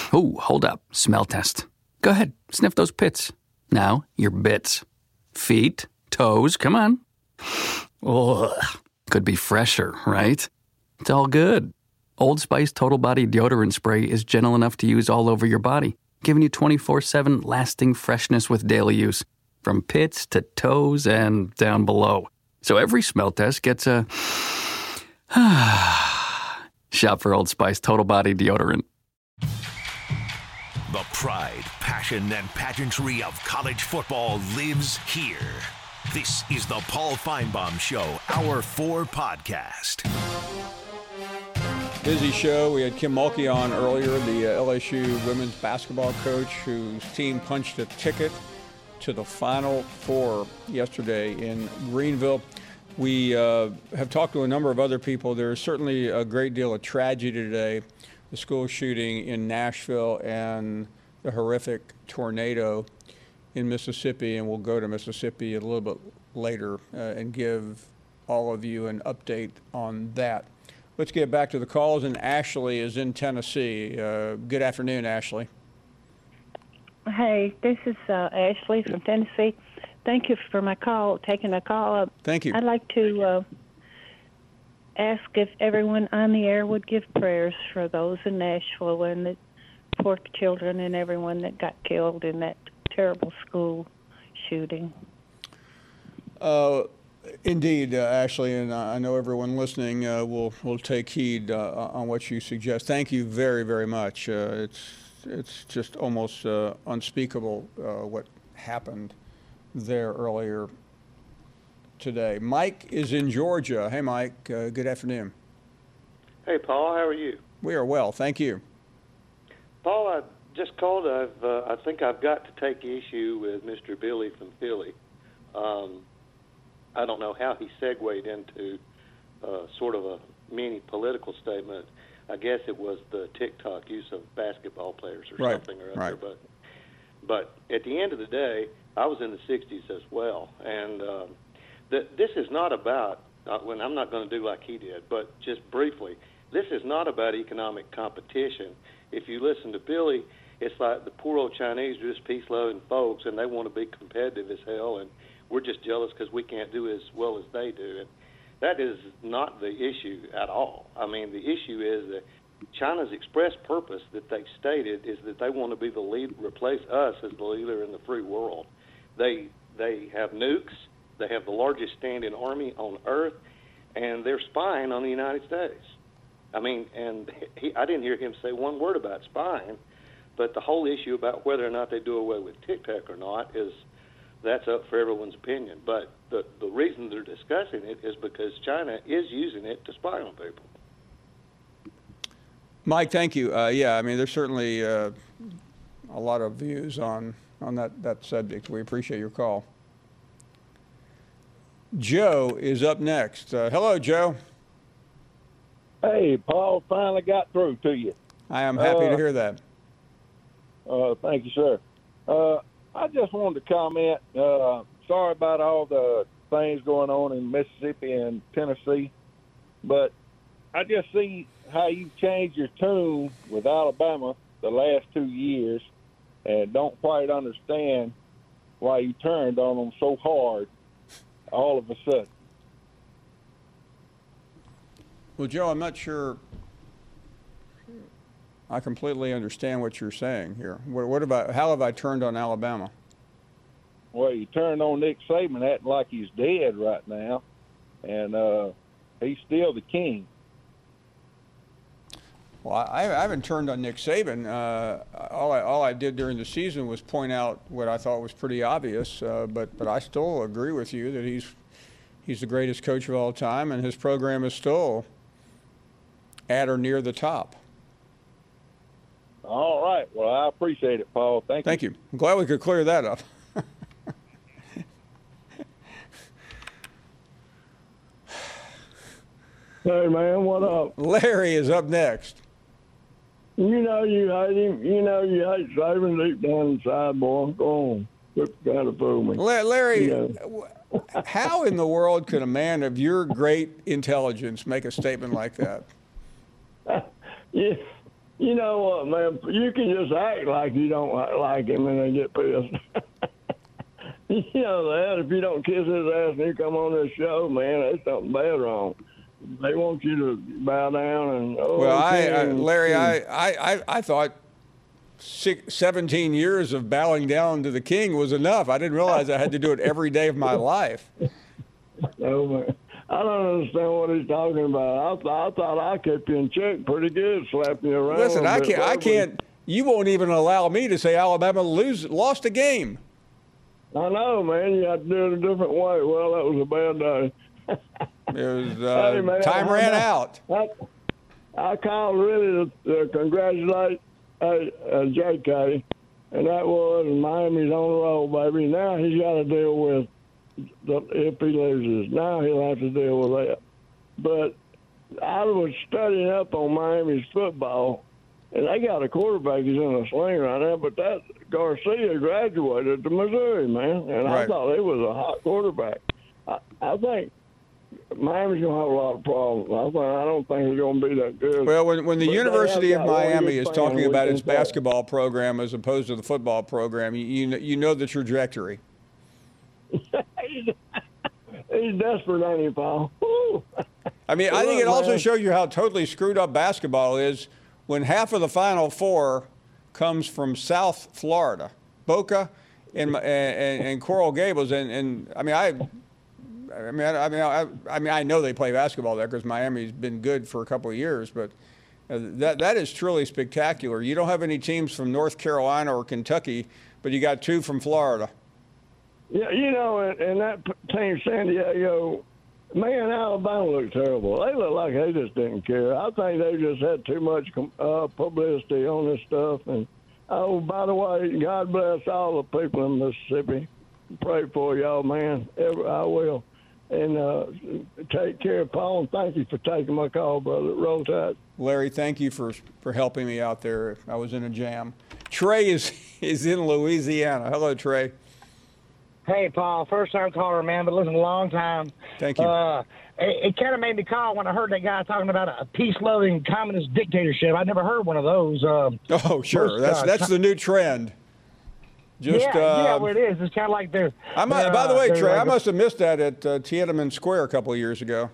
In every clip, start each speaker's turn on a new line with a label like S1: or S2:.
S1: Ooh, hold up. Smell test. Go ahead, sniff those pits. Now, your bits. Feet, toes, come on. Ugh. Could be fresher, right? It's all good. Old Spice Total Body Deodorant Spray is gentle enough to use all over your body, giving you 24/7 lasting freshness with daily use, from pits to toes and down below. So every smell test gets a shop for Old Spice Total Body Deodorant.
S2: The pride, passion, and pageantry of college football lives here. This is the Paul Feinbaum Show, Hour 4 podcast.
S3: Busy show. We had Kim Mulkey on earlier, the LSU women's basketball coach whose team punched a ticket to the Final Four yesterday in Greenville. We have talked to a number of other people. There's certainly a great deal of tragedy today. The school shooting in Nashville and the horrific tornado in Mississippi, and we'll go to Mississippi a little bit later and give all of you an update on that. Let's get back to the calls, and Ashley is in Tennessee. Good afternoon, Ashley.
S4: Hey, this is Ashley from Tennessee. Thank you for taking my call.
S3: Thank you.
S4: I'd like to ask if everyone on the air would give prayers for those in Nashville and the poor children and everyone that got killed in that terrible school shooting.
S3: Indeed, Ashley, and I know everyone listening will take heed on what you suggest. Thank you very, very much. It's just almost unspeakable what happened there earlier today. Mike is in Georgia. Hey, Mike. Good afternoon.
S5: Hey, Paul. How are you?
S3: We are well. Thank you.
S5: Paul, I just called. I think I've got to take issue with Mr. Billy from Philly. I don't know how he segued into sort of a mini political statement. I guess it was the TikTok use of basketball players or something or other.
S3: Right.
S5: But at the end of the day, I was in the 60s as well. And this is not about, when I'm not going to do like he did, but just briefly, this is not about economic competition. If you listen to Billy, it's like the poor old Chinese are just peace-loving folks, and they want to be competitive as hell, and we're just jealous because we can't do as well as they do. And that is not the issue at all. I mean, the issue is that China's express purpose that they've stated is that they want to be the lead, replace us as the leader in the free world. They have nukes. They have the largest standing army on Earth, and they're spying on the United States. I mean, and I didn't hear him say one word about spying, but the whole issue about whether or not they do away with TikTok or not that's up for everyone's opinion. But the reason they're discussing it is because China is using it to spy on people.
S3: Mike, thank you. Yeah, I mean, there's certainly a lot of views on that subject. We appreciate your call. Joe is up next. Hello, Joe.
S6: Hey, Paul, finally got through to you.
S3: I am happy to hear that.
S6: Thank you, sir. I just wanted to comment. Sorry about all the things going on in Mississippi and Tennessee, but I just see how you've changed your tune with Alabama the last 2 years and don't quite understand why you turned on them so hard all of a sudden.
S3: Well, Joe, I'm not sure I completely understand what you're saying here. What about, how have I turned on Alabama?
S6: Well, you turned on Nick Saban acting like he's dead right now, and he's still the king.
S3: Well, I haven't turned on Nick Saban. All I did during the season was point out what I thought was pretty obvious, but I still agree with you that he's the greatest coach of all time, and his program is still at or near the top.
S6: All right. Well, I appreciate it, Paul. Thank you.
S3: I'm glad we could clear that up.
S7: Hey, man, what up?
S3: Larry is up next.
S7: You know you hate him. You know you hate Saban deep down inside, boy. Go on. Quit trying to fool me.
S3: Larry,
S7: You
S3: how in the world could a man of your great intelligence make a statement like that?
S7: Yeah. You know what, man? You can just act like you don't like him and they get pissed. You know that. If you don't kiss his ass and you come on this show, man, there's something bad wrong. They want you to bow down and.
S3: Well, Larry, I thought 17 years of bowing down to the king was enough. I didn't realize I had to do it every day of my life.
S7: No, man. I don't understand what he's talking about. I thought I kept you in check pretty good, slapping you around.
S3: Listen, I can't. You won't even allow me to say Alabama lost a game.
S7: I know, man. You have to do it a different way. Well, that was a bad day.
S3: It was
S7: Hey, man,
S3: time ran out.
S7: I called really to congratulate J.K., and that was Miami's on the roll, baby. Now he's got to deal with if he loses. Now he'll have to deal with that. But I was studying up on Miami's football, and they got a quarterback who's in a sling right now, but that Garcia graduated to Missouri, man, and
S3: Right.
S7: I thought he was a hot quarterback. I think Miami's going to have a lot of problems. I don't think it's going to be that good.
S3: Well, when the
S7: But
S3: University
S7: they
S3: of
S7: have got one
S3: Miami
S7: good
S3: is
S7: fan
S3: talking
S7: we
S3: about
S7: can
S3: its
S7: play.
S3: basketball program as opposed to the football program, you know the trajectory.
S7: He's desperate, ain't he, Paul? Woo.
S3: I mean, I think it
S7: Look,
S3: also
S7: man.
S3: shows you how totally screwed up basketball is when half of the Final Four comes from South Florida, Boca and Coral Gables, and I know they play basketball there because Miami's been good for a couple of years, but that is truly spectacular. You don't have any teams from North Carolina or Kentucky, but you got two from Florida.
S7: Yeah, you know, and that team, San Diego, man, Alabama looked terrible. They look like they just didn't care. I think they just had too much publicity on this stuff. And, oh, by the way, God bless all the people in Mississippi. Pray for y'all, man. I will. And take care, Paul, and thank you for taking my call, brother. Roll Tide.
S3: Larry, thank you for helping me out there. I was in a jam. Trey is in Louisiana. Hello, Trey.
S8: Hey, Paul, first-time caller, man, but listen, a long time.
S3: Thank you.
S8: It kind of made me call when I heard that guy talking about a peace-loving communist dictatorship. I'd never heard one of those.
S3: Oh, sure. That's the new trend. Just,
S8: well, it is. It's kind of like they're.
S3: By the way, Trey,
S8: like
S3: I must have missed that at Tiananmen Square a couple of years ago.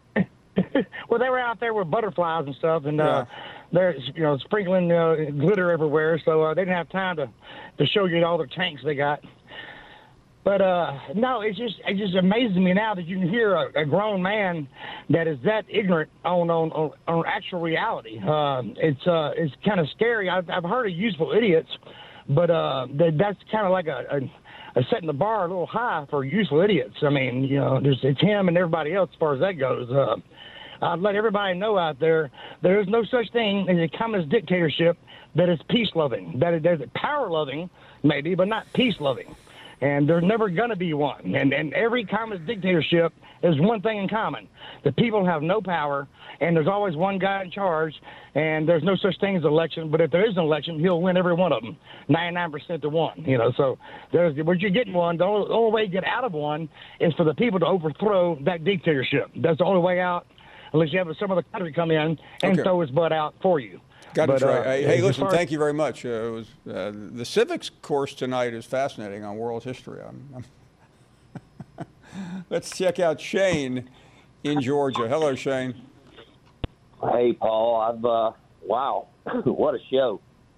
S8: Well, they were out there with butterflies and stuff, and
S3: Yeah.
S8: they're sprinkling glitter everywhere, so they didn't have time to show you all the tanks they got. But no, it just amazes me now that you can hear a grown man that is that ignorant on actual reality. It's kind of scary. I've heard of useful idiots, but that's kind of like a setting the bar a little high for useful idiots. I mean, it's him and everybody else as far as that goes. I'd let everybody know out there is no such thing as a communist dictatorship that is peace-loving. That there's power-loving, maybe, but not peace-loving. And there's never going to be one. And every communist dictatorship has one thing in common. The people have no power, and there's always one guy in charge, and there's no such thing as election. But if there is an election, he'll win every one of them, 99% to 1. So when you're getting one, the only way to get out of one is for the people to overthrow that dictatorship. That's the only way out, unless you have some other country come in and throw his butt out for you.
S3: Got it, Trey. Hey, listen, thank you very much. The civics course tonight is fascinating on world history. Let's check out Shane in Georgia. Hello, Shane.
S9: Hey, Paul. Wow, what a show.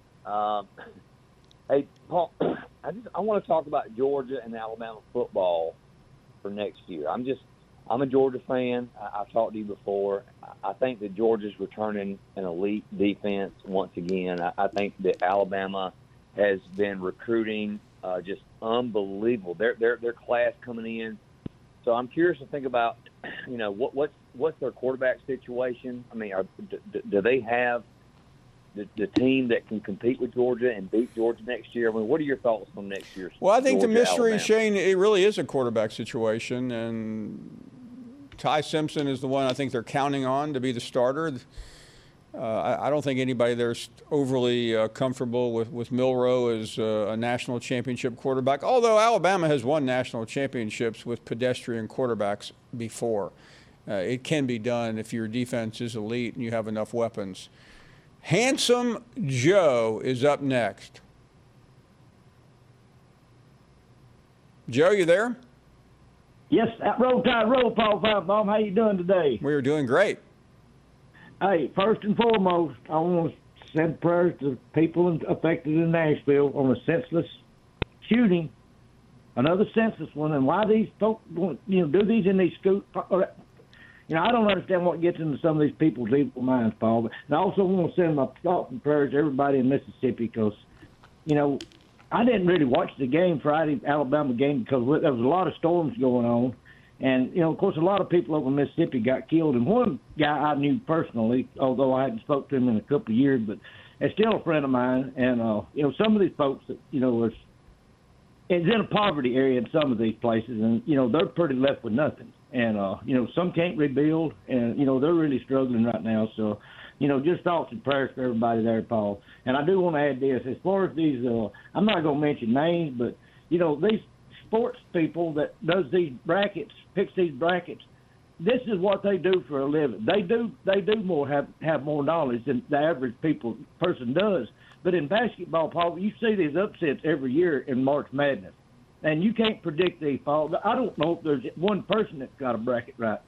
S9: Hey, Paul, I want to talk about Georgia and Alabama football for next year. I'm a Georgia fan. I've talked to you before. I think that Georgia's returning an elite defense once again. I think that Alabama has been recruiting just unbelievable. Their class coming in. So I'm curious to think about, what's their quarterback situation? I mean, do they have the team that can compete with Georgia and beat Georgia next year? I mean, what are your thoughts on next year's?
S3: Well, I think
S9: Georgia,
S3: the mystery,
S9: Alabama?
S3: Shane, it really is a quarterback situation, and Ty Simpson is the one I think they're counting on to be the starter. I don't think anybody there's overly comfortable with Milroe as a national championship quarterback, although Alabama has won national championships with pedestrian quarterbacks before. It can be done if your defense is elite and you have enough weapons. Handsome Joe is up next. Joe, you there?
S7: Yes, roll tide, roll, Paul Finebaum. How you doing today?
S3: We are doing great.
S7: Hey, first and foremost, I want to send prayers to people affected in Nashville on a senseless shooting, another senseless one. And why these folks, do these in these schools? I don't understand what gets into some of these people's evil minds, Paul. But I also want to send my thoughts and prayers to everybody in Mississippi because, I didn't really watch the game, Friday, Alabama game, because there was a lot of storms going on. And, of course, a lot of people over in Mississippi got killed. And one guy I knew personally, although I hadn't spoke to him in a couple of years, but it's still a friend of mine. And, some of these folks that, it's in a poverty area in some of these places. And, they're pretty left with nothing. And, some can't rebuild. And, they're really struggling right now. So, just thoughts and prayers for everybody there, Paul. And I do want to add this. As far as these, I'm not going to mention names, but, these sports people that does these brackets, picks these brackets, this is what they do for a living. They do more have more knowledge than the average person does. But in basketball, Paul, you see these upsets every year in March Madness. And you can't predict these, Paul. I don't know if there's one person that's got a bracket right.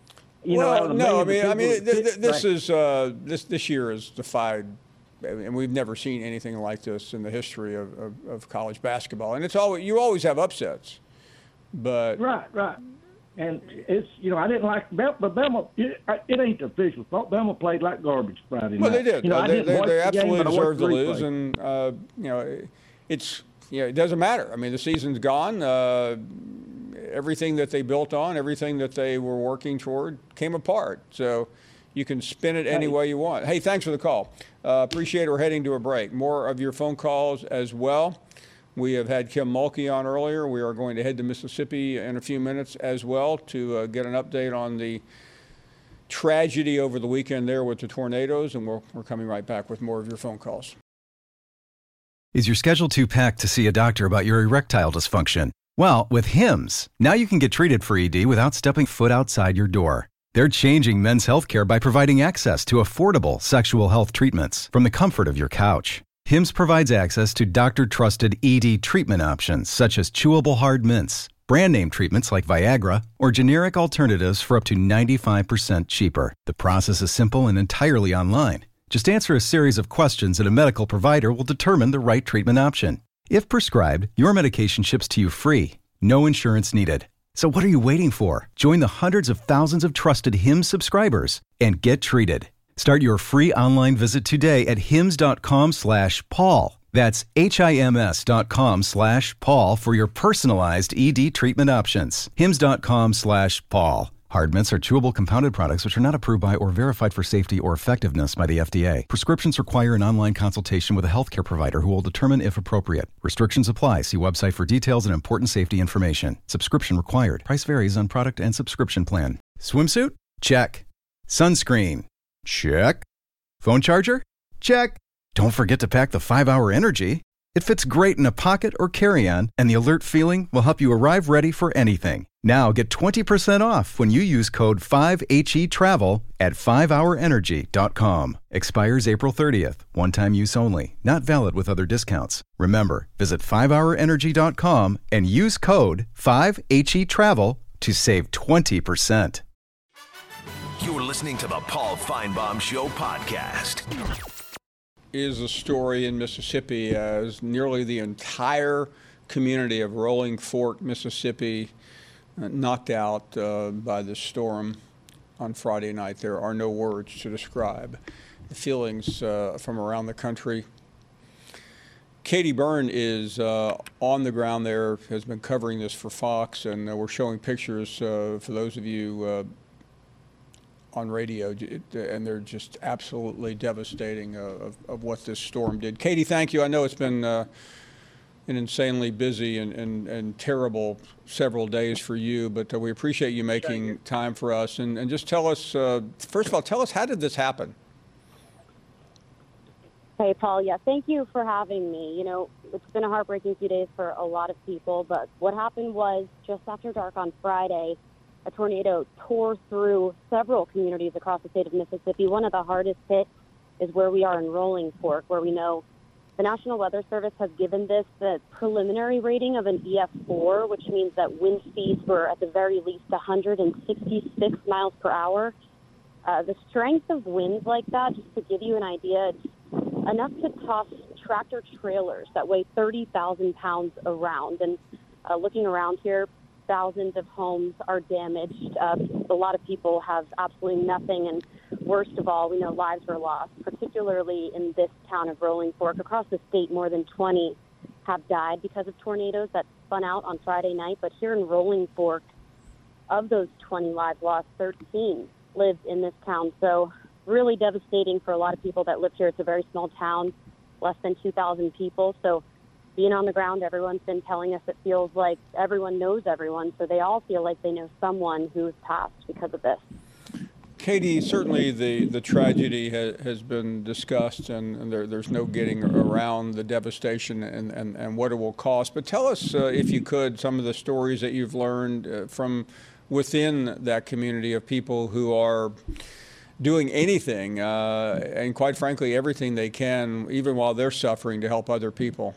S3: This year is defied, and we've never seen anything like this in the history of college basketball. And you always have upsets, but
S7: right. And it's I didn't like but Bama. It ain't the official fault. Bama played like garbage Friday night.
S3: Well, they did. They absolutely deserved to lose, and it doesn't matter. I mean, the season's gone. Everything that they built on, everything that they were working toward came apart. So you can spin it any way you want. Hey, thanks for the call. Appreciate it. We're heading to a break. More of your phone calls as well. We have had Kim Mulkey on earlier. We are going to head to Mississippi in a few minutes as well to get an update on the tragedy over the weekend there with the tornadoes, and we're coming right back with more of your phone calls.
S10: Is your schedule too packed to see a doctor about your erectile dysfunction? Well, with Hims, now you can get treated for ED without stepping foot outside your door. They're changing men's healthcare by providing access to affordable sexual health treatments from the comfort of your couch. Hims provides access to doctor-trusted ED treatment options such as chewable hard mints, brand name treatments like Viagra, or generic alternatives for up to 95% cheaper. The process is simple and entirely online. Just answer a series of questions and a medical provider will determine the right treatment option. If prescribed, your medication ships to you free. No insurance needed. So what are you waiting for? Join the hundreds of thousands of trusted Hims subscribers and get treated. Start your free online visit today at hims.com/Paul. That's HIMS.com/Paul for your personalized ED treatment options. hims.com/Paul. Hard mints are chewable compounded products which are not approved by or verified for safety or effectiveness by the FDA. Prescriptions require an online consultation with a healthcare provider who will determine if appropriate. Restrictions apply. See website for details and important safety information. Subscription required. Price varies on product and subscription plan. Swimsuit? Check. Sunscreen? Check. Phone charger? Check. Don't forget to pack the 5-Hour Energy. It fits great in a pocket or carry-on, and the alert feeling will help you arrive ready for anything. Now get 20% off when you use code 5HETRAVEL at 5hourenergy.com. Expires April 30th. One-time use only. Not valid with other discounts. Remember, visit 5hourenergy.com and use code 5HETRAVEL to save 20%.
S2: You're listening to the Paul Finebaum Show podcast.
S3: Is a story in Mississippi as nearly the entire community of Rolling Fork, Mississippi, knocked out by the storm on Friday night. There are no words to describe the feelings from around the country. Katie Byrne is on the ground there, has been covering this for Fox, and we're showing pictures for those of you on radio, and they're just absolutely devastating of what this storm did. Katie, thank you. I know it's been an insanely busy and terrible several days for you, but we appreciate you making time for us. And just tell us, first of all, tell us, how did this happen?
S11: Hey, Paul. Yeah, thank you for having me. You know, it's been a heartbreaking few days for a lot of people, but what happened was just after dark on Friday, a tornado tore through several communities across the state of Mississippi. One of the hardest hit is where we are in Rolling Fork, where we know the National Weather Service has given this the preliminary rating of an EF4, which means that wind speeds were at the very least 166 miles per hour. The strength of winds like that, just to give you an idea, it's enough to toss tractor trailers that weigh 30,000 pounds around. And looking around here, thousands of homes are damaged. A lot of people have absolutely nothing. And worst of all, we know lives were lost, particularly in this town of Rolling Fork. Across the state, more than 20 have died because of tornadoes that spun out on Friday night. But here in Rolling Fork, of those 20 lives lost, 13 lived in this town. So really devastating for a lot of people that live here. It's a very small town, less than 2,000 people. So being on the ground, everyone's been telling us it feels like everyone knows everyone. So they all feel like they know someone who's passed because of this.
S3: Katie, certainly the tragedy has been discussed, and there's no getting around the devastation and what it will cost. But tell us, if you could, some of the stories that you've learned from within that community of people who are doing anything, and quite frankly, everything they can, even while they're suffering, to help other people.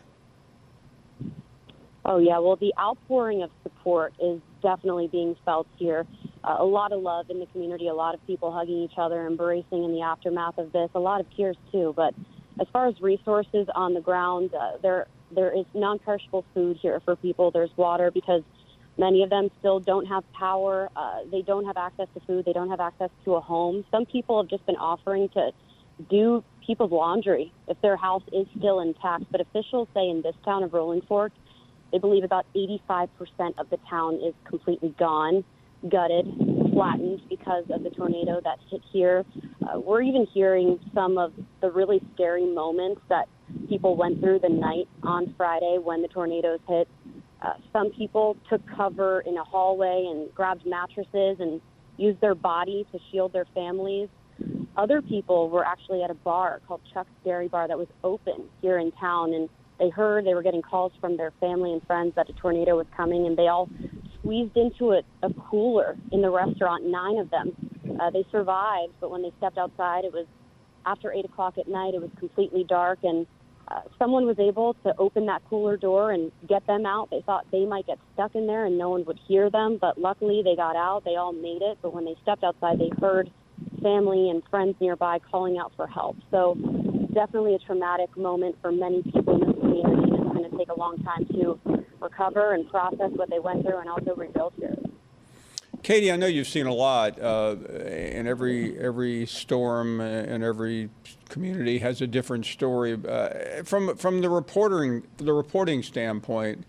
S11: Oh, yeah. Well, the outpouring of support is definitely being felt here. A lot of love in the community, a lot of people hugging each other, embracing in the aftermath of this, a lot of tears too. But as far as resources on the ground, there is non-perishable food here for people. There's water because many of them still don't have power. They don't have access to food. They don't have access to a home. Some people have just been offering to do people's laundry if their house is still intact. But officials say in this town of Rolling Fork, they believe about 85% of the town is completely gone, gutted, flattened because of the tornado that hit here. We're even hearing some of the really scary moments that people went through the night on Friday when the tornadoes hit. Some people took cover in a hallway and grabbed mattresses and used their body to shield their families. Other people were actually at a bar called Chuck's Dairy Bar that was open here in town, and they were getting calls from their family and friends that a tornado was coming, and they all squeezed into a cooler in the restaurant, 9 of them. They survived, but when they stepped outside, it was after 8 o'clock at night. It was completely dark, and someone was able to open that cooler door and get them out. They thought they might get stuck in there and no one would hear them, but luckily they got out. They all made it, but when they stepped outside, they heard family and friends nearby calling out for help. So definitely a traumatic moment for many people in the community. It's going to take a long time to recover and process what they went through and also rebuild here.
S3: Katie, I know you've seen a lot, and every storm and every community has a different story. From the reporting standpoint,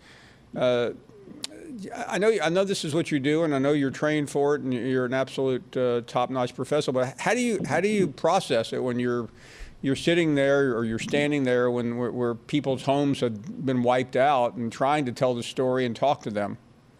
S3: I know this is what you do, and I know you're trained for it, and you're an absolute top-notch professional. But how do you process it when you're sitting there or you're standing there where people's homes have been wiped out and trying to tell the story and talk to them?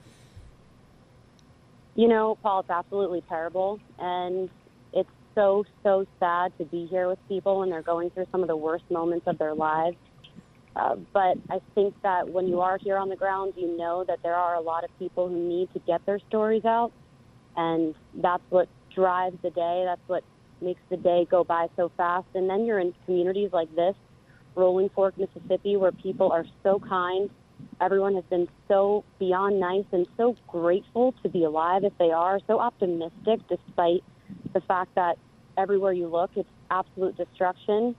S11: You know, Paul, it's absolutely terrible, and it's so, so sad to be here with people when they're going through some of the worst moments of their lives. But I think that when you are here on the ground, you know that there are a lot of people who need to get their stories out, and that's what drives the day. That's what makes the day go by so fast. And then you're in communities like this, Rolling Fork, Mississippi, where people are so kind. Everyone has been so beyond nice and so grateful to be alive if they are, so optimistic despite the fact that everywhere you look, it's absolute destruction.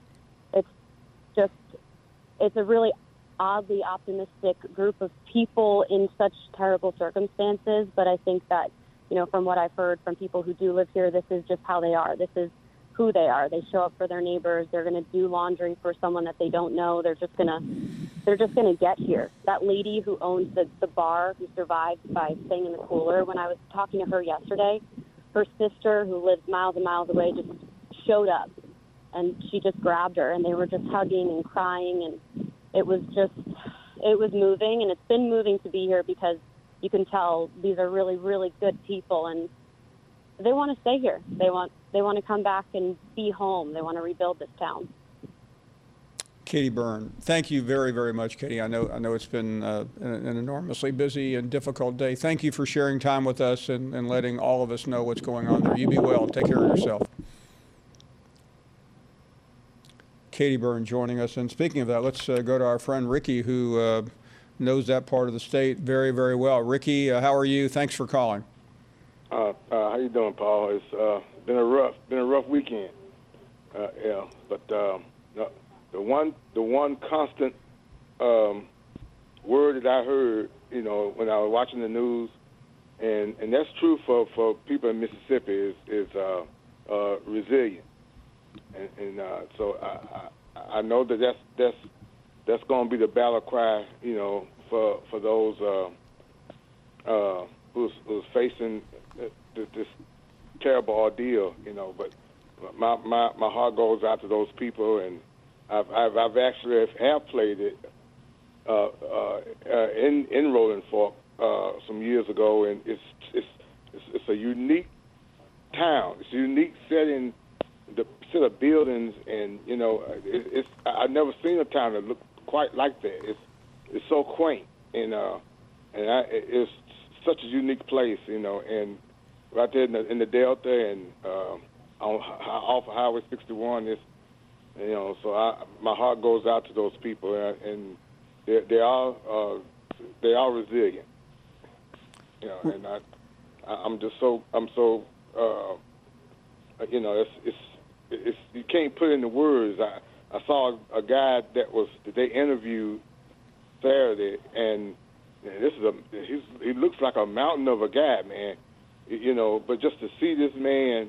S11: It's a really oddly optimistic group of people in such terrible circumstances. But I think that, you know, from what I've heard from people who do live here, this is just how they are. This is who they are. They show up for their neighbors. They're going to do laundry for someone that they don't know. They're just going to get here. That lady who owns the bar, who survived by staying in the cooler, when I was talking to her yesterday, her sister, who lives miles and miles away, just showed up, and she just grabbed her, and they were just hugging and crying, and it was moving, and it's been moving to be here because you can tell these are really, really good people, and they want to stay here. They want to come back and be home. They want to rebuild this town.
S3: Katie Byrne, thank you very, very much, Katie. I know it's been an enormously busy and difficult day. Thank you for sharing time with us and letting all of us know what's going on there. You be well. Take care of yourself. Katie Byrne joining us. And speaking of that, let's go to our friend Ricky, who knows that part of the state very, very well. Ricky, how are you? Thanks for calling.
S12: How you doing, Paul? It's been a rough weekend. But the one constant word that I heard, when I was watching the news, and that's true for people in Mississippi, is resilient. And so I know that's going to be the battle cry, for those who's facing this terrible ordeal, But my heart goes out to those people, and I've actually played it in Rolling Fork some years ago, and it's a unique town. It's a unique setting, the set of buildings, and I've never seen a town that looked quite like that. It's so quaint, and it's such a unique place, and right there in the Delta and off of Highway 61 is, so my heart goes out to those people, and they are resilient, and I'm so it's you can't put it into words. I saw a guy that they interviewed Saturday, and he looks like a mountain of a guy, man, but just to see this man,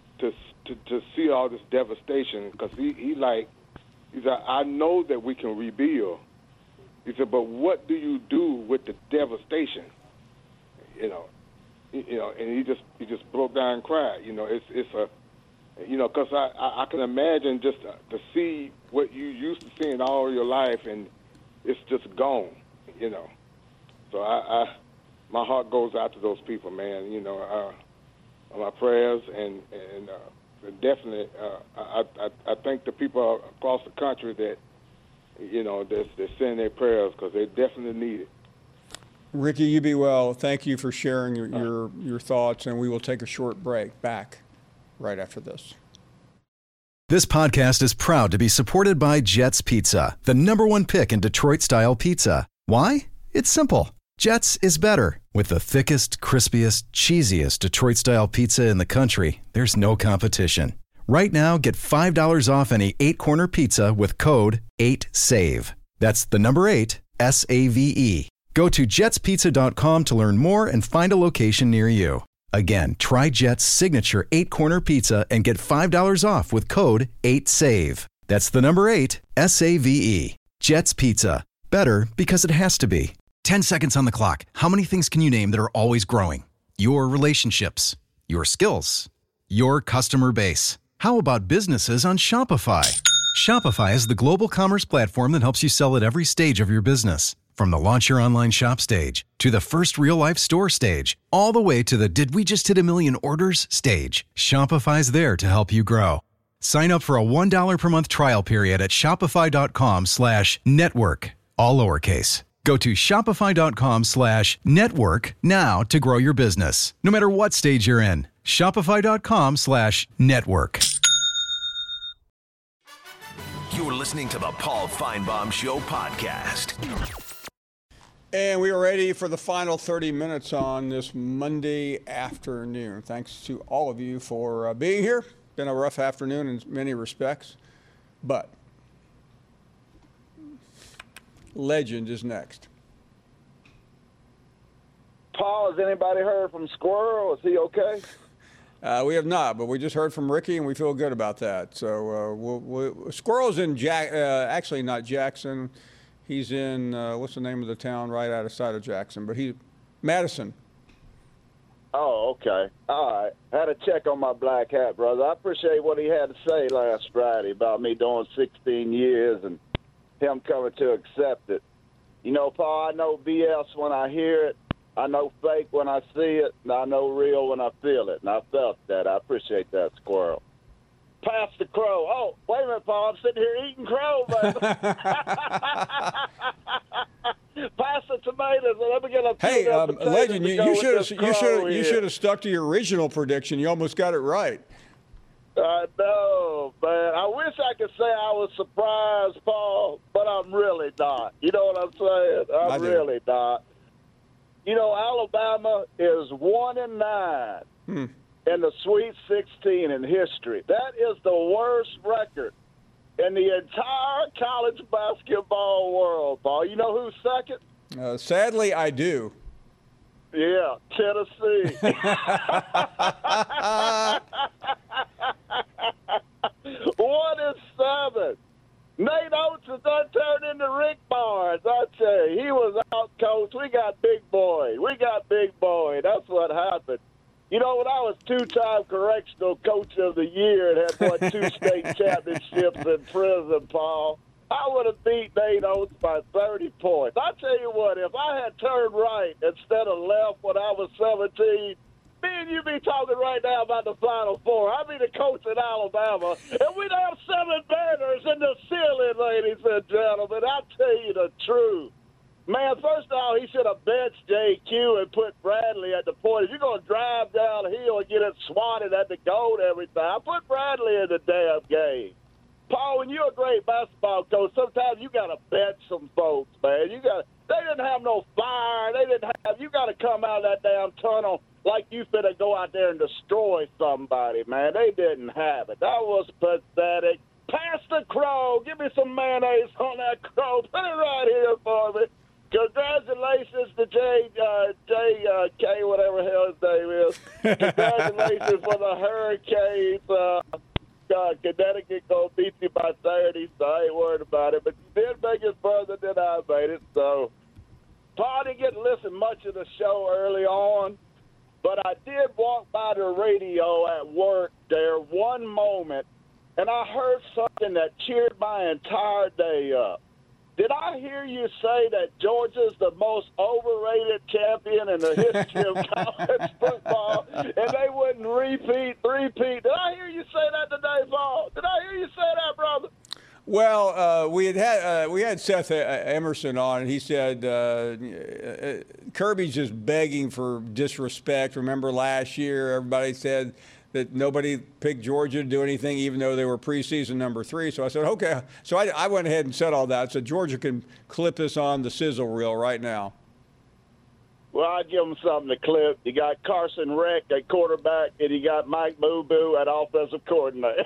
S12: to see all this devastation, because he said, I know that we can rebuild. He said, but what do you do with the devastation? And he just broke down and cried. Because I can imagine just to see what you used to seeing all your life, and it's just gone. So my heart goes out to those people, man. My prayers and definitely I thank the people across the country that they're sending their prayers, because they definitely need it.
S3: Ricky, you be well. Thank you for sharing your thoughts, and we will take a short break. Back right after this.
S10: This podcast is proud to be supported by Jets Pizza, the #1 pick in Detroit-style pizza. Why? It's simple. Jets is better. With the thickest, crispiest, cheesiest Detroit-style pizza in the country, there's no competition. Right now, get $5 off any 8-corner pizza with code 8SAVE. That's the number 8, SAVE. Go to jetspizza.com to learn more and find a location near you. Again, try Jet's signature 8-corner pizza and get $5 off with code 8SAVE. That's the number 8, SAVE. Jet's Pizza. Better because it has to be. 10 seconds on the clock. How many things can you name that are always growing? Your relationships, your skills, your customer base. How about businesses on Shopify? Shopify is the global commerce platform that helps you sell at every stage of your business. From the launch your online shop stage, to the first real-life store stage, all the way to the did we just hit a million orders stage, Shopify's there to help you grow. Sign up for a $1 per month trial period at shopify.com/network, all lowercase. Go to shopify.com/network now to grow your business, no matter what stage you're in. Shopify.com/network.
S2: You're listening to the Paul Feinbaum Show podcast.
S3: And we are ready for the final 30 minutes on this Monday afternoon. Thanks to all of you for being here. Been a rough afternoon in many respects, but Legend is next.
S6: Paul, has anybody heard from Squirrel? Is he okay?
S3: We have not, but we just heard from Ricky, and we feel good about that. So Squirrel's in actually not Jackson. He's in what's the name of the town right outside of Jackson? But he's Madison.
S6: Oh, okay. All right. Had to check on my black hat, brother. I appreciate what he had to say last Friday about me doing 16 years and him coming to accept it. Paul, I know BS when I hear it. I know fake when I see it, and I know real when I feel it, and I felt that. I appreciate that, Squirrel. Pass the crow. Oh, wait a minute, Paul. I'm sitting here eating crow, baby. Pass the tomatoes and let me get a
S3: Hey, Legend, you should have stuck to your original prediction. You almost got it right.
S7: I know, man. I wish I could say I was surprised, Paul, but I'm really not. You know what I'm saying? I'm really not. You know, Alabama is 1-9 in the Sweet 16 in history. That is the worst record in the entire college basketball world, Paul. You know who's second?
S3: Sadly, I do.
S7: Yeah, Tennessee. 1-7. Nate Oates has done turned into Rick Barnes. I tell you, he was out coached. We got big boy. That's what happened. You know, when I was 2-time correctional coach of the year and had won 2 state championships in prison, Paul, I would have beat Nate Oates by 30 points. I tell you what, if I had turned right instead of left when I was 17, me and you be talking right now about the Final Four. I'd be the coach in Alabama, and we'd have 7 banners in the ceiling, ladies and gentlemen. I tell you the truth. Man, first of all, he should have benched JQ and put Bradley at the point. If you're going to drive downhill and get it swatted at the goal every time, put Bradley in the damn game. Paul, when you're a great basketball coach, sometimes you got to bench some folks, man. They didn't have no fire. You got to come out of that damn tunnel like you finna go out there and destroy somebody, man. They didn't have it. That was pathetic. Pass the crow. Give me some mayonnaise on that crow. Put it right here for me. Congratulations to J.K., whatever the hell his name is. Congratulations for the Hurricanes. Connecticut gonna beat you by 30, so I ain't worried about it. But you did make it further than I made it, so Paul didn't get to listen much of the show early on, but I did walk by the radio at work there one moment, and I heard something that cheered my entire day up. Did I hear you say that Georgia's the most overrated champion in the history of college football, and they wouldn't repeat? Did I hear you say that today, Paul? Did I hear you say that, brother?
S3: Well, we had Seth Emerson on, and he said Kirby's just begging for disrespect. Remember last year, everybody said that nobody picked Georgia to do anything, even though they were preseason number 3. So I said, okay. So I went ahead and said all that. So Georgia can clip this on the sizzle reel right now.
S7: Well, I'd give them something to clip. You got Carson Reck at quarterback, and you got Mike Boo Boo at offensive coordinator.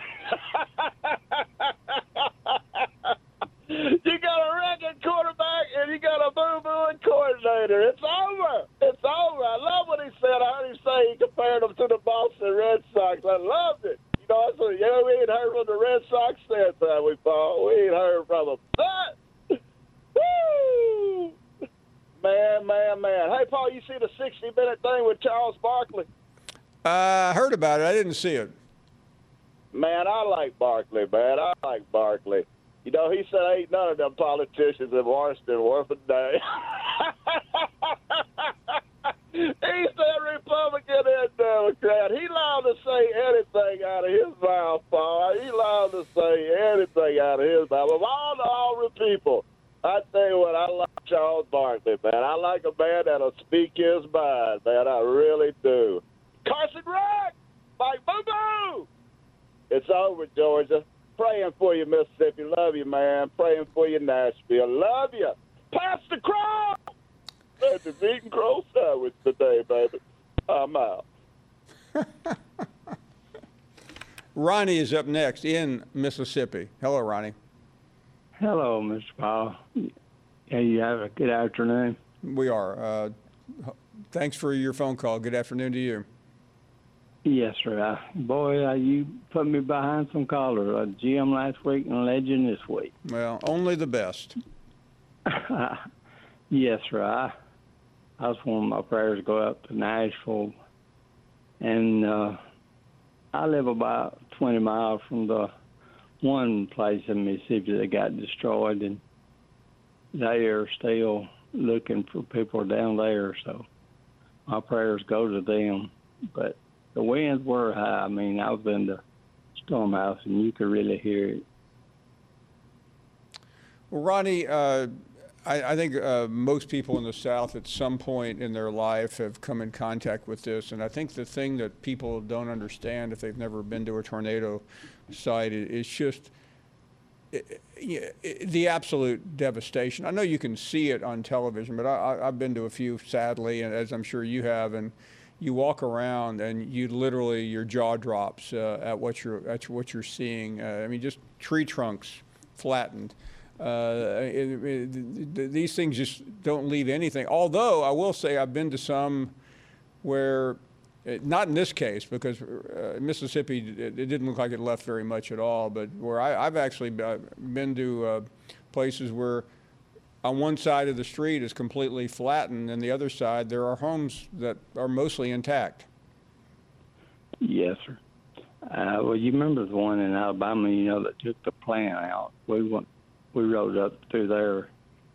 S7: You got a Reck at quarterback, and you got a Boo Boo at coordinator. It's over. I love what he said. I heard him say he compared them to the Boston Red Sox. I loved it. You know, I said, we ain't heard from the Red Sox since, have we, Paul? We ain't heard from them. Woo! Man. Hey, Paul, you see the 60-minute thing with Charles Barkley?
S3: I heard about it. I didn't see it.
S7: Man, I like Barkley, man. You know, he said ain't none of them politicians in Washington worth a day. He said Republican and Democrat. He allowed to say anything out of his mouth, Paul. He allowed to say anything out of his mouth. Of all the people, I tell you what, I like Charles Barkley, man. I like a man that'll speak his mind, man. I really do. Carson Reck! Mike Boo Boo! It's over, Georgia. Praying for you, Mississippi. Love you, man. Praying for you, Nashville. Love you. Pass the crow! That's a vegan crow sandwich today, baby. I'm out.
S3: Ronnie is up next in Mississippi. Hello, Ronnie.
S13: Hello, Mr. Powell. Yeah, you have a good afternoon.
S3: We are. Thanks for your phone call. Good afternoon to you.
S13: Yes, sir. You put me behind some callers. A GM last week and a legend this week.
S3: Well, only the best.
S13: Yes, sir. I just want my prayers to go up to Nashville. And I live about 20 miles from the one place in Mississippi that got destroyed, and they are still looking for people down there. So my prayers go to them. But the winds were high. I mean, I was in the storm house, and you could really hear it.
S3: Well, Ronnie, I think most people in the South at some point in their life have come in contact with this. And I think the thing that people don't understand if they've never been to a tornado site is just the absolute devastation. I know you can see it on television, but I've been to a few, sadly, and as I'm sure you have, and you walk around and you literally, your jaw drops at what you're seeing. I mean, just tree trunks flattened. These things just don't leave anything. Although I will say I've been to some where, not in this case, because Mississippi, it didn't look like it left very much at all, but where I've actually been to places where on one side of the street is completely flattened, and the other side there are homes that are mostly intact.
S13: Yes, sir. Well, you remember the one in Alabama, that took the plant out. We rode up through there.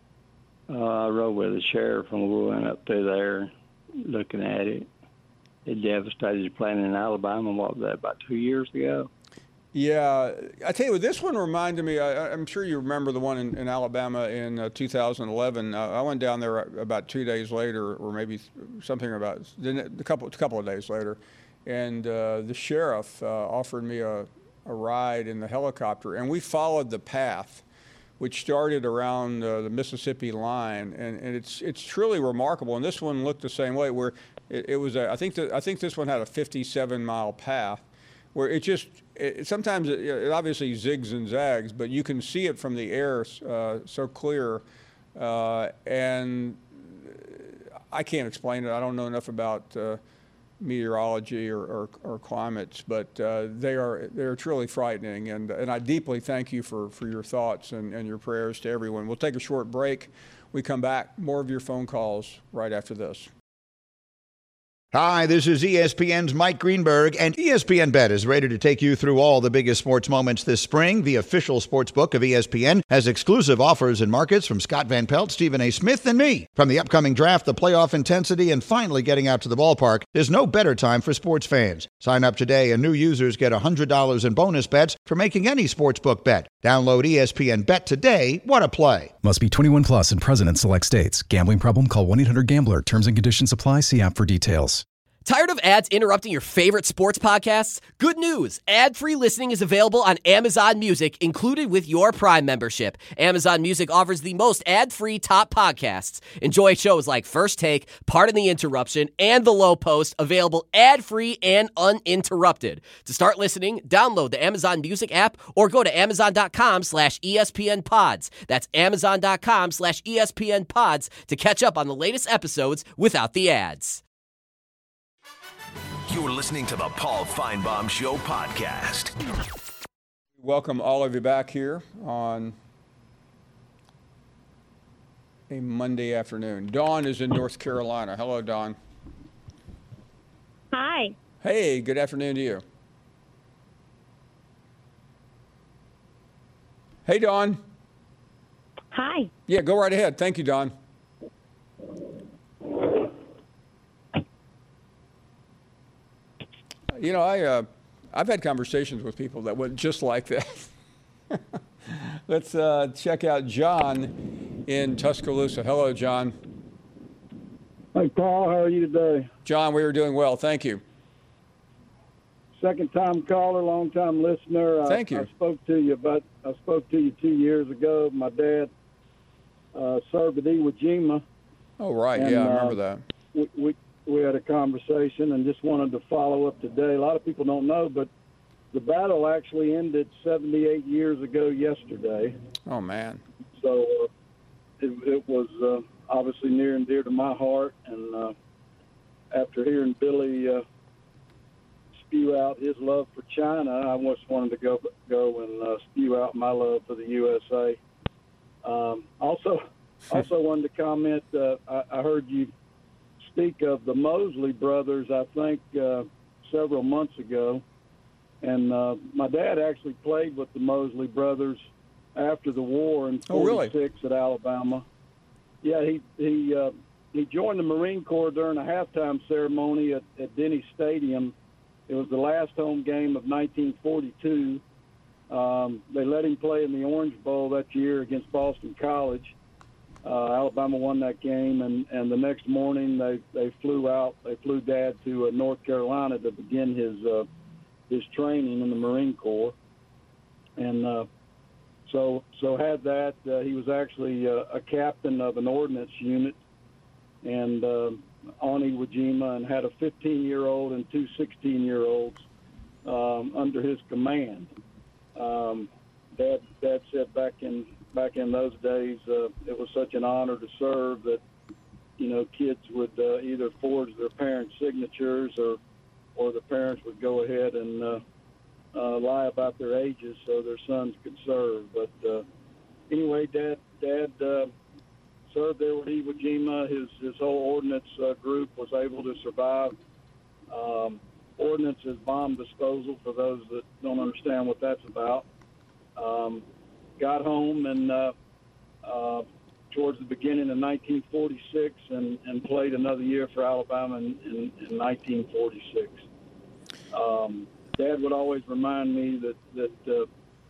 S13: I rode with the sheriff, and we went up through there looking at it. It devastated the plant in Alabama. What was that, about 2 years ago?
S3: Yeah. I tell you what, this one reminded me, I'm sure you remember the one in Alabama in 2011. I went down there about 2 days later, or maybe something about a couple of days later, and the sheriff offered me a ride in the helicopter, and we followed the path which started around the Mississippi line, and it's truly remarkable. And this one looked the same way, where it was I think this one had a 57-mile path, where it sometimes it obviously zigs and zags, but you can see it from the air so clear, and I can't explain it. I don't know enough about meteorology or climates, but they're truly frightening, and I deeply thank you for your thoughts and your prayers to everyone. We'll take a short break. We come back, more of your phone calls right after this.
S14: Hi, this is ESPN's Mike Greenberg, and ESPN Bet is ready to take you through all the biggest sports moments this spring. The official sports book of ESPN has exclusive offers and markets from Scott Van Pelt, Stephen A. Smith, and me. From the upcoming draft, the playoff intensity, and finally getting out to the ballpark, there's no better time for sports fans. Sign up today, and new users get $100 in bonus bets for making any sportsbook bet. Download ESPN Bet today. What a play.
S10: Must be 21 plus and present in select states. Gambling problem? Call 1-800-GAMBLER. Terms and conditions apply. See app for details.
S15: Tired of ads interrupting your favorite sports podcasts? Good news! Ad-free listening is available on Amazon Music, included with your Prime membership. Amazon Music offers the most ad-free top podcasts. Enjoy shows like First Take, Pardon the Interruption, and The Low Post, available ad-free and uninterrupted. To start listening, download the Amazon Music app or go to amazon.com/ESPNpods. That's amazon.com/ESPNpods to catch up on the latest episodes without the ads.
S2: You're listening to the Paul Feinbaum Show podcast.
S3: Welcome all of you back here on a Monday afternoon. Dawn is in North Carolina. Hello, Dawn.
S16: Hi.
S3: Hey, good afternoon to you. Hey, Dawn.
S16: Hi.
S3: Yeah, go right ahead. Thank you, Dawn. You know, I've had conversations with people that went just like that. Let's check out John in Tuscaloosa. Hello, John.
S7: Hey, Paul. How are you today?
S3: John, we are doing well. Thank you.
S7: Second-time caller, long-time listener.
S3: Thank you.
S7: I spoke to you 2 years ago. My dad served at Iwo Jima.
S3: Oh, right. And, yeah, I remember that.
S7: We had a conversation and just wanted to follow up today. A lot of people don't know, but the battle actually ended 78 years ago yesterday.
S3: Oh, man.
S7: So it was obviously near and dear to my heart. And after hearing Billy spew out his love for China, I just wanted to go and spew out my love for the USA. Also wanted to comment, I heard you speak of the Mosley brothers, I think, several months ago. And my dad actually played with the Mosley brothers after the war in 46 at Alabama. Yeah, he joined the Marine Corps during a halftime ceremony at Denny Stadium. It was the last home game of 1942. They let him play in the Orange Bowl that year against Boston College. Alabama won that game, and the next morning they flew out. They flew Dad to North Carolina to begin his training in the Marine Corps, and so had that. He was actually a captain of an ordnance unit, and on Iwo Jima, and had a 15-year-old and two 16-year-olds under his command. Dad said back in those days, it was such an honor to serve that, kids would either forge their parents' signatures or the parents would go ahead and lie about their ages so their sons could serve. But anyway, Dad served there with Iwo Jima. His whole ordnance group was able to survive. Ordnance is bomb disposal, for those that don't understand what that's about. Got home and towards the beginning of 1946 and played another year for Alabama in 1946. Dad would always remind me that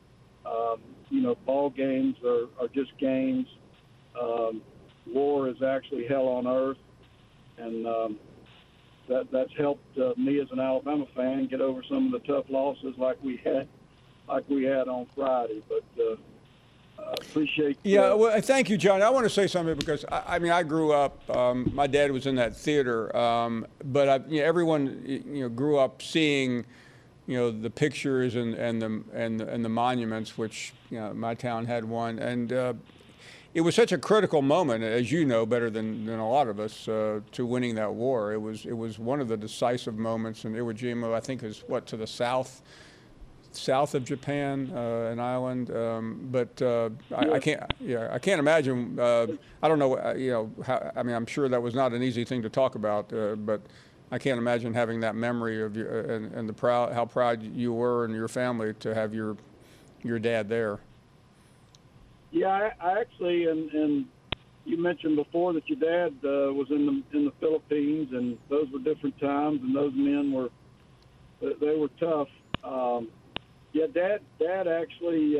S7: ball games are just games. War is actually hell on earth, and that's helped me as an Alabama fan get over some of the tough losses like we had on Friday. But appreciate.
S3: Yeah, well, thank you, John. I want to say something because I grew up. My dad was in that theater, but everyone grew up seeing the pictures and the monuments, which my town had one, and it was such a critical moment, as you know better than a lot of us, to winning that war. It was one of the decisive moments, and Iwo Jima, I think, is to the south of Japan, an island. But I can't imagine. I don't know. I'm sure that was not an easy thing to talk about, but I can't imagine having that memory of you and how proud you were and your family to have your dad there.
S7: Yeah, I actually, and you mentioned before that your dad was in the Philippines, and those were different times, and those men were tough. Yeah, Dad actually,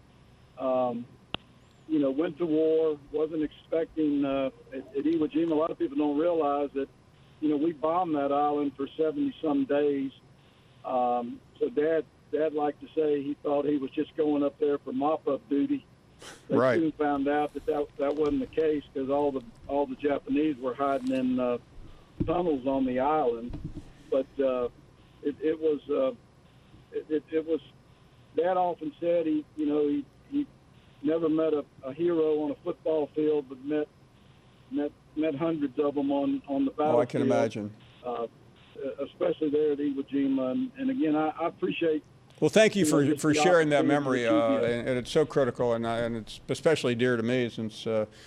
S7: went to war. Wasn't expecting at Iwo Jima. A lot of people don't realize that, we bombed that island for 70-some days. So Dad liked to say he thought he was just going up there for mop-up duty. They
S3: right.
S7: soon found out that wasn't the case, because all the Japanese were hiding in tunnels on the island. But it was. Dad often said he never met a hero on a football field, but met hundreds of them on the battlefield.
S3: Oh, I can imagine.
S7: Especially there at Iwo Jima, and again, I appreciate.
S3: Well, thank you for sharing that memory, and it's so critical, and it's especially dear to me since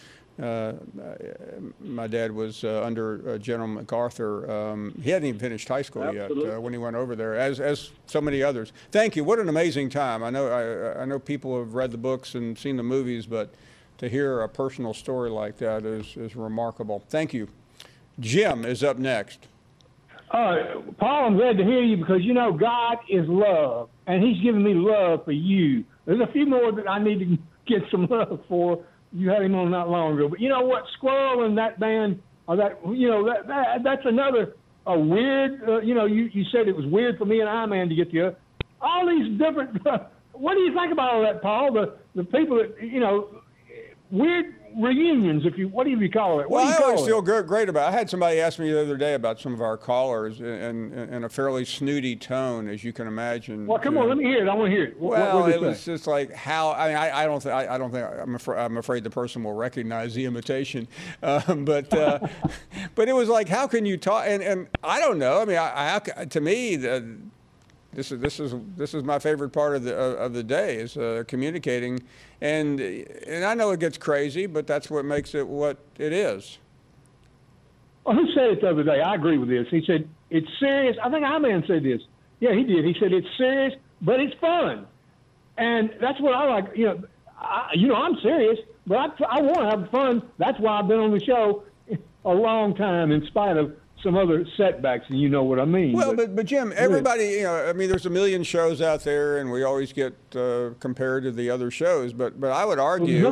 S3: my dad was under General MacArthur. He hadn't even finished high school yet when he went over there, as so many others. Thank you. What an amazing time. I know people have read the books and seen the movies, but to hear a personal story like that is remarkable. Thank you. Jim is up next.
S17: Paul, I'm glad to hear you, because God is love, and He's given me love for you. There's a few more that I need to get some love for. You had him on not long ago, but you know what? Squirrel and that band, or that's another weird. You said it was weird for me and I-Man to get together. All these different. What do you think about all that, Paul? The people that weird reunions, what do you call it?
S3: Well, I always feel great about it. I had somebody ask me the other day about some of our callers in a fairly snooty tone, as you can imagine.
S17: Well, come on, let me hear it. I want to hear it.
S3: Well, it was just like how. I don't think. I'm afraid the person will recognize the imitation, but it was like, how can you talk? And I don't know. I mean, to me, this is my favorite part of the day is communicating, and I know it gets crazy, but that's what makes it what it is.
S17: Well, who said it the other day? I agree with this. He said it's serious. I think I-Man said this. Yeah, he did. He said it's serious, but it's fun, and that's what I like. I'm serious, but I want to have fun. That's why I've been on the show a long time, in spite of some other setbacks, and you know what I mean.
S3: Well, but Jim, everybody, I mean, there's a million shows out there, and we always get compared to the other shows. But I would argue,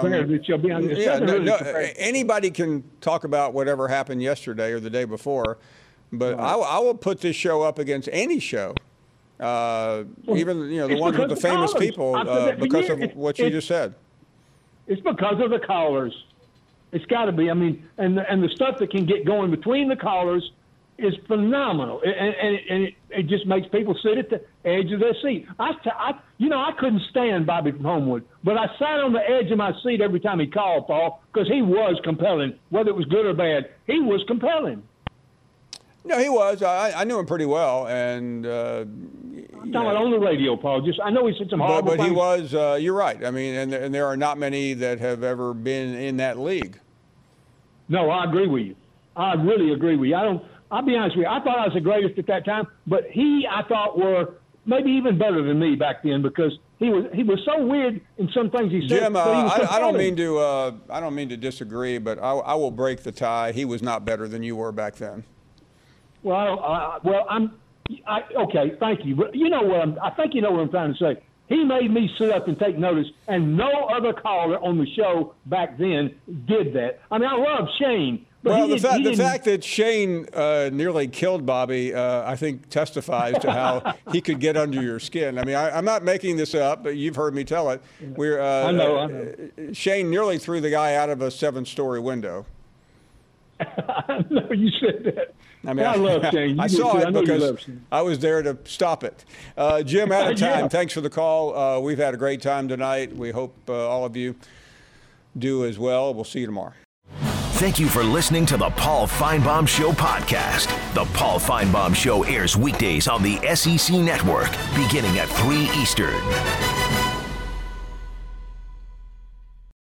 S3: anybody can talk about whatever happened yesterday or the day before, but I will put this show up against any show, even the ones with the famous people, because of what you just said.
S17: It's because of the callers. It's got to be. I mean, and the stuff that can get going between the callers is phenomenal, and it just makes people sit at the edge of their seat. I couldn't stand Bobby from Homewood, but I sat on the edge of my seat every time he called, Paul, because he was compelling. Whether it was good or bad, he was compelling.
S3: No, he was. I knew him pretty well, and
S17: I'm talking about on the radio, Paul. I know he said some horrible
S3: things. But he was.
S17: You're
S3: right. I mean, and there are not many that have ever been in that league.
S17: No, I agree with you. I really agree with you. I'll be honest with you. I thought I was the greatest at that time, but I thought were maybe even better than me back then because he was so weird in some things he said.
S3: Jim, I don't mean to disagree, but I will break the tie. He was not better than you were back then.
S17: Well, okay, thank you. But you know what I think you know what I'm trying to say. He made me sit up and take notice, and no other caller on the show back then did that. I mean, I love Shane. But
S3: well, the fact that Shane nearly killed Bobby, I think, testifies to how he could get under your skin. I mean, I'm not making this up, but you've heard me tell it.
S17: I know.
S3: Shane nearly threw the guy out of a 7-story window.
S17: I know you said that.
S3: I mean,
S17: I love Shane.
S3: I saw it because I was there to stop it. Jim, out of time. Thanks for the call. We've had a great time tonight. We hope all of you do as well. We'll see you tomorrow.
S2: Thank you for listening to the Paul Finebaum Show podcast. The Paul Finebaum Show airs weekdays on the SEC Network, beginning at 3 Eastern.